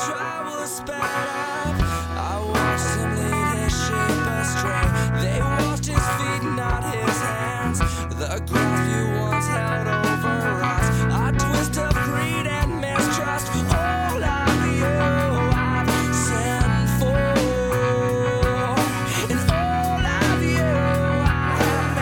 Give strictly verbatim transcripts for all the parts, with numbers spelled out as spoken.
travel sped up. I watched him lead his sheep astray. They washed his feet, not his hands. The grasp you once held over us, a twist of greed and mistrust. All of you I've sinned for, and all of you I have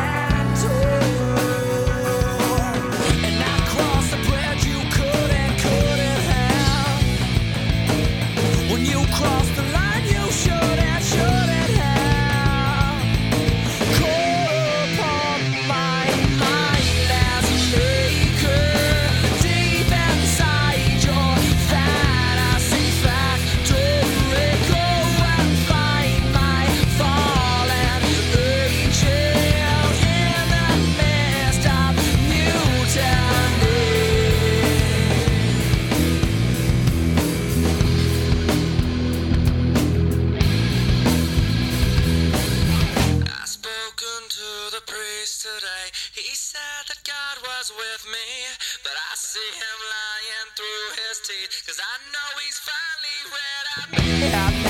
mentored. And I crossed the bridge you couldn't, couldn't have. When you crossed the line you shouldn't, shouldn't have. Call upon my mind as a maker, deep inside your fantasy factory. Go and find my fallen angel in the midst of mutiny. I've spoken to the priest today. He said that God was with me, but I see him lying through his teeth, 'cause I know he's finally read at me.